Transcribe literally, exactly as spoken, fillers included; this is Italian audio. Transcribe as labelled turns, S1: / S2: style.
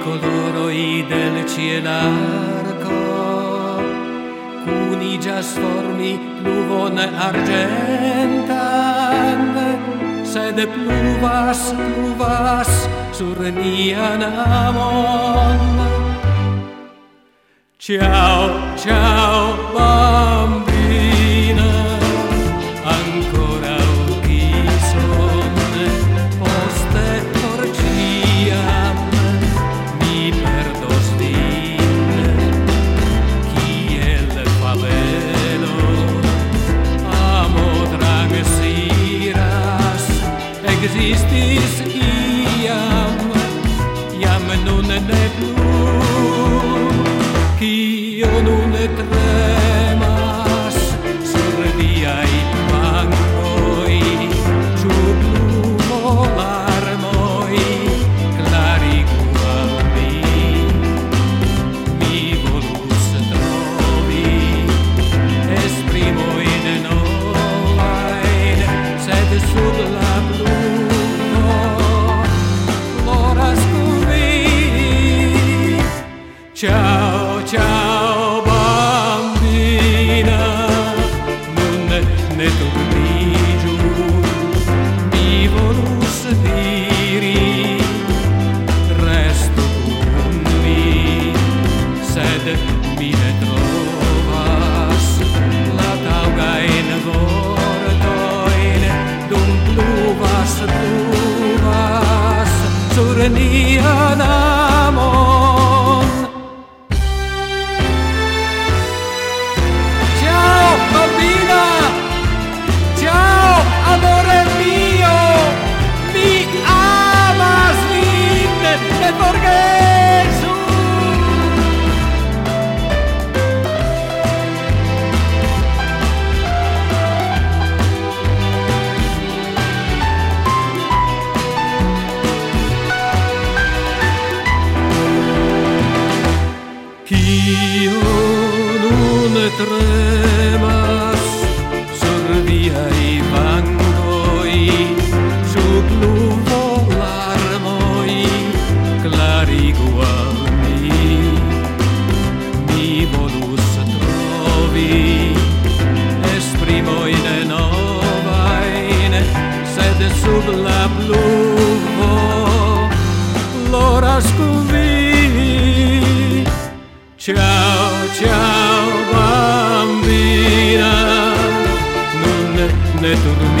S1: colori del cielarco, cuni già sformi pluvon argentan, sed pluvas, pluvas sur nian amon. Ciao, ciao bambina, ancora occhi son, poste porciam, mi perdos vin, kiel favelo, amo transiras, existis iam, iam nun ne plu. Io nun tremas sur viai bancoi, ciu pluvo larmoi, clarigu al mi. Mi volus trovi, esprimoin novain, sed sub la pluvo floras cuvi. Ciao. Ciao bambina, non ne torni giù, mi volus diri, resto con mi, sed mi ne trovas, la tauga in vortoin, dum pluvas, pluvas, sur nian amon. Bambina, ciao amore mio, mi amas vin, ne forgesu. Ch'io nun tremas sur viai bancoi, su pluvo larmoi, clarigu al mi. Mi volus trovi, esprimoin novain, sed sub la pluvo floras cuvi. Ciao, ciao bambina, non ne torni.